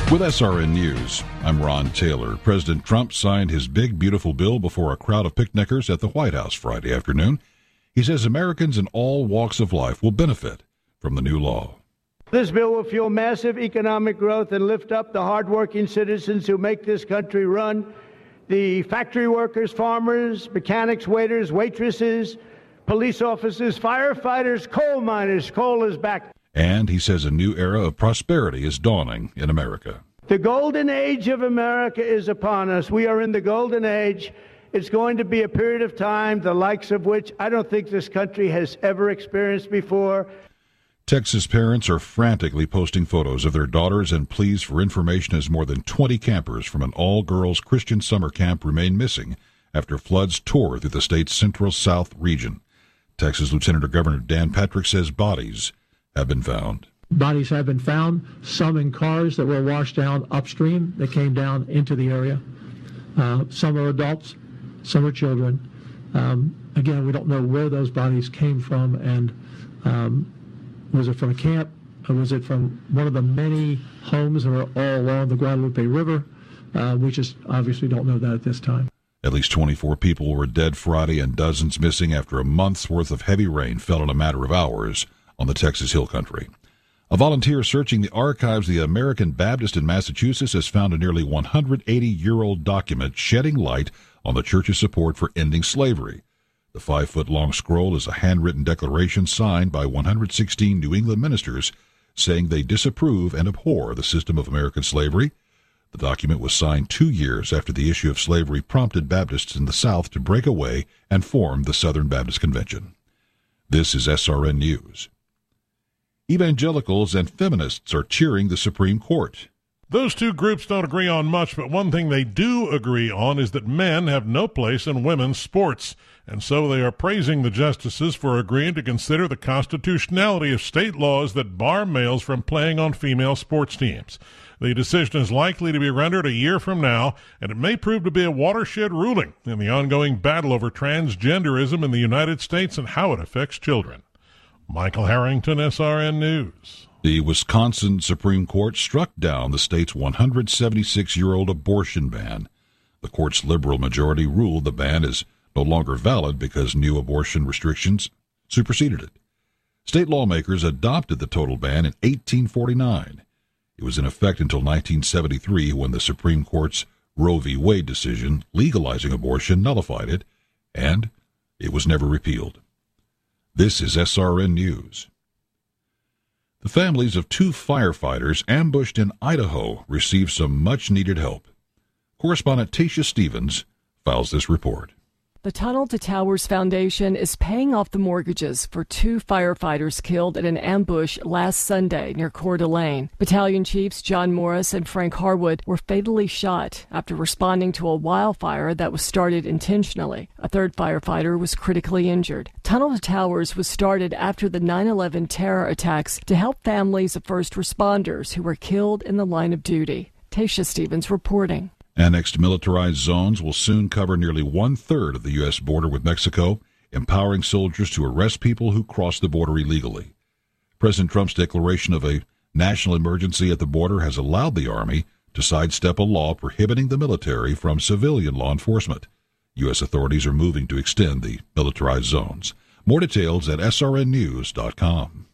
With SRN News, I'm Ron Taylor. President Trump signed his big, beautiful bill before a crowd of picnickers at the White House Friday afternoon. He says Americans in all walks of life will benefit from the new law. This bill will fuel massive economic growth and lift up the hardworking citizens who make this country run. The factory workers, farmers, mechanics, waiters, waitresses, police officers, firefighters, coal miners. Coal is back. And he says a new era of prosperity is dawning in America. The golden age of America is upon us. We are in the golden age. It's going to be a period of time, the likes of which I don't think this country has ever experienced before. Texas parents are frantically posting photos of their daughters and pleas for information as more than 20 campers from an all-girls Christian summer camp remain missing after floods tore through the state's central south region. Texas Lieutenant Governor Dan Patrick says bodies have been found. Bodies have been found, some in cars that were washed down upstream that came down into the area. Some are adults, some are children. Again, we don't know where those bodies came from, and was it from a camp, or was it from one of the many homes that are all along the Guadalupe River? We just obviously don't know that at this time. At least 24 people were dead Friday and dozens missing after a month's worth of heavy rain fell in a matter of hours on the Texas Hill Country. A volunteer searching the archives of the American Baptist in Massachusetts has found a nearly 180-year-old document shedding light on the church's support for ending slavery. The 5-foot-long scroll is a handwritten declaration signed by 116 New England ministers saying they disapprove and abhor the system of American slavery. The document was signed 2 years after the issue of slavery prompted Baptists in the South to break away and form the Southern Baptist Convention. This is SRN News. Evangelicals and feminists are cheering the Supreme Court. Those two groups don't agree on much, but one thing they do agree on is that men have no place in women's sports. And so they are praising the justices for agreeing to consider the constitutionality of state laws that bar males from playing on female sports teams. The decision is likely to be rendered a year from now, and it may prove to be a watershed ruling in the ongoing battle over transgenderism in the United States and how it affects children. Michael Harrington, SRN News. The Wisconsin Supreme Court struck down the state's 176-year-old abortion ban. The court's liberal majority ruled the ban is no longer valid because new abortion restrictions superseded it. State lawmakers adopted the total ban in 1849. It was in effect until 1973 when the Supreme Court's Roe v. Wade decision legalizing abortion nullified it, and it was never repealed. This is SRN News. The families of 2 firefighters ambushed in Idaho received some much-needed help. Correspondent Tasha Stevens files this report. The Tunnel to Towers Foundation is paying off the mortgages for 2 firefighters killed in an ambush last Sunday near Coeur d'Alene. Battalion Chiefs John Morris and Frank Harwood were fatally shot after responding to a wildfire that was started intentionally. A 3rd firefighter was critically injured. Tunnel to Towers was started after the 9/11 terror attacks to help families of first responders who were killed in the line of duty. Tasha Stevens reporting. Annexed militarized zones will soon cover nearly 1/3 of the U.S. border with Mexico, empowering soldiers to arrest people who cross the border illegally. President Trump's declaration of a national emergency at the border has allowed the Army to sidestep a law prohibiting the military from civilian law enforcement. U.S. authorities are moving to extend the militarized zones. More details at srnnews.com.